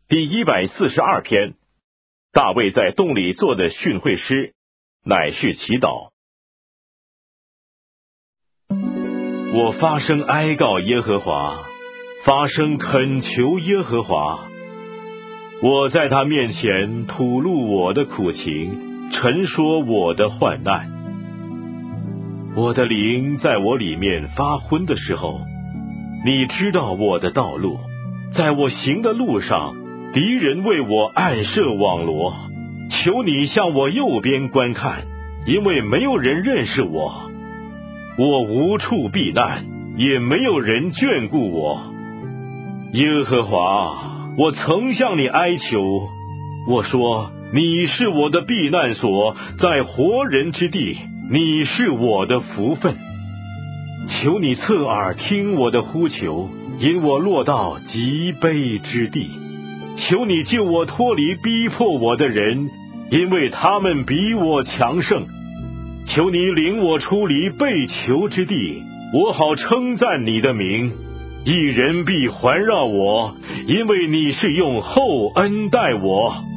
第142篇，大卫在洞里做的训诲诗，乃是祈祷。我发声哀告耶和华，发声恳求耶和华。我在他面前吐露我的苦情，陈说我的患难。我的灵在我里面发昏的时候，你知道我的道路，在我行的路上，敌人为我暗设网罗。求你向我右边观看，因为没有人认识我。我无处避难，也没有人眷顾我。耶和华，我曾向你哀求，我说，你是我的避难所，在活人之地，你是我的福分。求你侧耳听我的呼求，因我落到极卑之地。求你救我脱离逼迫我的人，因为他们比我强盛。求你领我出离被囚之地，我好称赞你的名。一人必环绕我，因为你是用厚恩待我。